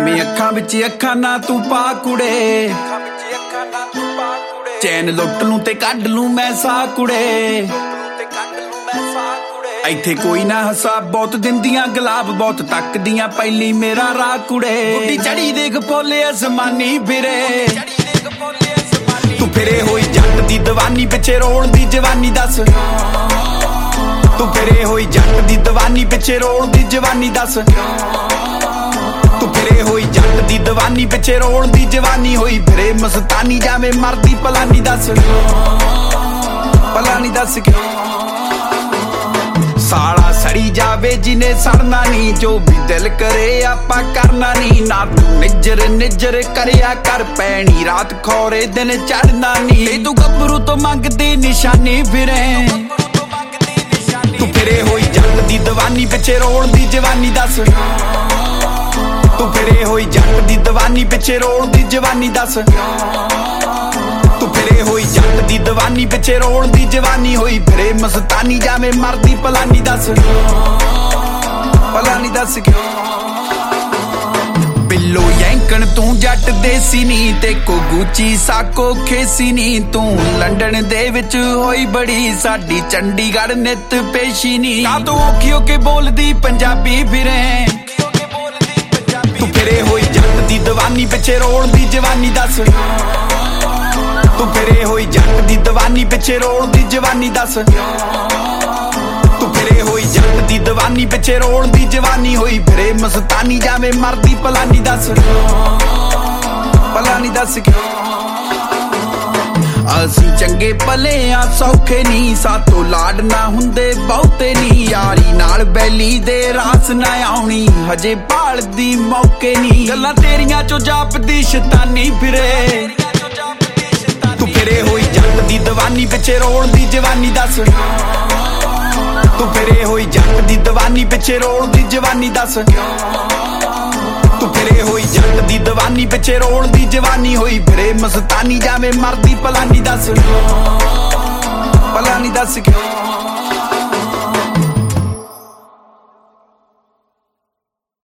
ਐਵੇਂ ਅੱਖਾਂ ਵਿੱਚ ਅੱਖਾਂ ਨਾ ਤੂੰ ਪਾ ਕੁੜੇ, ਚੈਨ ਲੁੱਟ ਲੂੰ ਤੇ ਕੱਢ ਲੂੰ ਮੈਂ ਸਾਹ ਕੁੜੇ। ਇੱਥੇ ਕੋਈ ਨਾ ਹਿਸਾਬ ਬਹੁਤ ਦਿੰਦੀਆਂ ਗੁਲਾਬ ਬਹੁਤ ਤੱਕਦੀਆਂ ਪਹਿਲੀ ਮੇਰਾ ਰਾਹ ਕੁੜੇ। ਗੁੱਡੀ ਚੜੀ ਦੇਖ ਪੋਲੇ ਅਸਮਾਨੀ ਫਿਰੇ, ਤੂੰ ਫਿਰੇ ਹੋਈ ਜੱਟ ਦੀ ਦੀਵਾਨੀ ਪਿੱਛੇ ਰੋਲਦੀ ਜਵਾਨੀ ਦੱਸ। ਤੂੰ ਫਿਰੇ ਹੋਈ ਜੱਟ ਦੀ ਦੀਵਾਨੀ ਪਿੱਛੇ ਰੋਲਦੀ ਜਵਾਨੀ ਦੱਸ। ਤੂੰ ਫਿਰੇ ਹੋਈ ਜੱਟ ਦੀ ਦੀਵਾਨੀ ਪਿੱਛੇ ਰੋਲਦੀ ਜਵਾਨੀ ਹੋਈ ਫਿਰੇ ਮਸਤਾਨੀ ਜਾਵੇਂ ਮਰਦੀ ਪਲਾਨੀ ਦੱਸ, ਪਲਾਨੀ ਦੱਸ ਕਿਉਂ। ਸਾਲਾ ਸੜੀ ਜਾਵੇ ਜਿਨੇ ਸੜਨਾ ਨੀ, ਜੋ ਵੀ ਦਿਲ ਕਰੇ ਆਪਾਂ ਕਰਨਾ ਨੀ। ਨਾ ਤੂੰ ਨਿੱਜਰ ਨਿੱਜਰ ਕਰਿਆ ਕਰ ਪੈਣੀ ਰਾਤ ਖੌਰੇ ਦਿਨ ਚੜਨਾ ਨੀ। ਤੇ ਤੂੰ ਗੱਭਰੂ ਤੋਂ ਮੰਗਦੀ ਨਿਸ਼ਾਨੀ ਫਿਰੇ, ਤੂੰ ਫਿਰੇ ਹੋਈ ਜੱਟ ਦੀ ਦੀਵਾਨੀ ਪਿੱਛੇ ਰੋਲਦੀ ਜਵਾਨੀ ਦੱਸ। ਤੂੰ ਫਿਰੇ ਹੋਈ ਜੱਟ ਦੀ ਦੀਵਾਨੀ ਪਿੱਛੇ ਰੋਲਦੀ ਜਵਾਨੀ ਦੱਸ। ਤੂੰ ਫਿਰੇ ਹੋਈ ਜੱਟ ਦੀ ਦੀਵਾਨੀ ਪਿੱਛੇ ਰੋਲਦੀ ਜਵਾਨੀ ਹੋਈ ਫਿਰੇ ਮਸਤਾਨੀ ਜਾਵੇਂ ਮਰਦੀ ਪਲਾਨੀ ਦੱਸ, ਪਲਾਨੀ ਦੱਸ ਕਿਉਂ। ਬਿੱਲੋ ਯੈਂਕਣ ਤੂੰ ਜੱਟ ਦੇਸੀ ਨੀ, ਤੇ ਕੋ ਗੂਚੀ ਸਾਕੋ ਖੇਸੀ ਨੀ। ਤੂੰ ਲੰਡਨ ਦੇ ਵਿੱਚ ਹੋਈ ਬੜੀ ਸਾਡੀ ਚੰਡੀਗੜ੍ਹ ਨਿੱਤ ਪੇਸ਼ੀ ਨੀ। ਕਾਤੋਂ ਔਖੀ ਹੋ ਕੇ ਬੋਲਦੀ ਪੰਜਾਬੀ ਫਿਰੇ, ਤੂੰ ਫਿਰੇ ਹੋਈ ਜੱਟ ਦੀ ਦੀਵਾਨੀ ਪਿੱਛੇ ਰੋਲਦੀ ਜਵਾਨੀ ਦੱਸ। ਤੂੰ ਫਿਰੇ ਹੋਈ ਜੱਟ ਦੀ ਦੀਵਾਨੀ ਪਿੱਛੇ ਰੋਲਦੀ ਜਵਾਨੀ ਦੱਸ। ਤੂੰ ਫਿਰੇ ਹੋਈ ਜੱਟ ਦੀ ਦੀਵਾਨੀ ਪਿੱਛੇ ਰੋਲਦੀ ਜਵਾਨੀ ਹੋਈ ਫਿਰੇ ਮਸਤਾਨੀ ਜਾਵੇਂ ਮਰਦੀ ਪਲਾਨੀ ਦੱਸ, ਪਲਾਨੀ ਦੱਸ ਕਿਉਂ। ਅਸੀਂ ਚੰਗੇ ਭਲੇ ਆ ਸੌਖੇ ਨੀ, ਸਾਤੋਂ ਲਾਡ ਨਾ ਹੁੰਦੇ ਬਹੁਤੇ ਨੀ। ਯਾਰੀ ਨਾਲ ਬੈਲੀ ਦੇ ਰਾਸ ਨਾ ਆਉਣੀ ਹਜੇ ਭਾਲਦੀ ਮੌਕੇ ਨੀ। ਗੱਲਾਂ ਤੇਰੀਆਂ ਚੋਂ ਜਾਪਦੀ ਸ਼ੈਤਾਨੀ ਫਿਰੇ, ਤੂੰ ਫਿਰੇ ਹੋਈ ਜੱਟ ਦੀ ਦੀਵਾਨੀ ਪਿੱਛੇ ਰੋਲਦੀ ਜਵਾਨੀ ਦੱਸ। ਤੂੰ ਫਿਰੇ ਹੋਈ ਜੱਟ ਦੀ ਦੀਵਾਨੀ ਪਿੱਛੇ ਰੋਲਦੀ ਜਵਾਨੀ ਦੱਸ। ਤੂੰ ਫਿਰੇ ਹੋਈ ਜੱਟ ਦੀ ਦੀਵਾਨੀ ਪਿੱਛੇ ਰੋਲਦੀ ਜਵਾਨੀ ਹੋਈ ਫਿਰੇ ਮਸਤਾਨੀ ਜਾਵੇਂ ਮਰਦੀ ਪਲਾਨੀ ਦੱਸ, ਪਲਾਨੀ ਦੱਸ ਕਿਉਂ।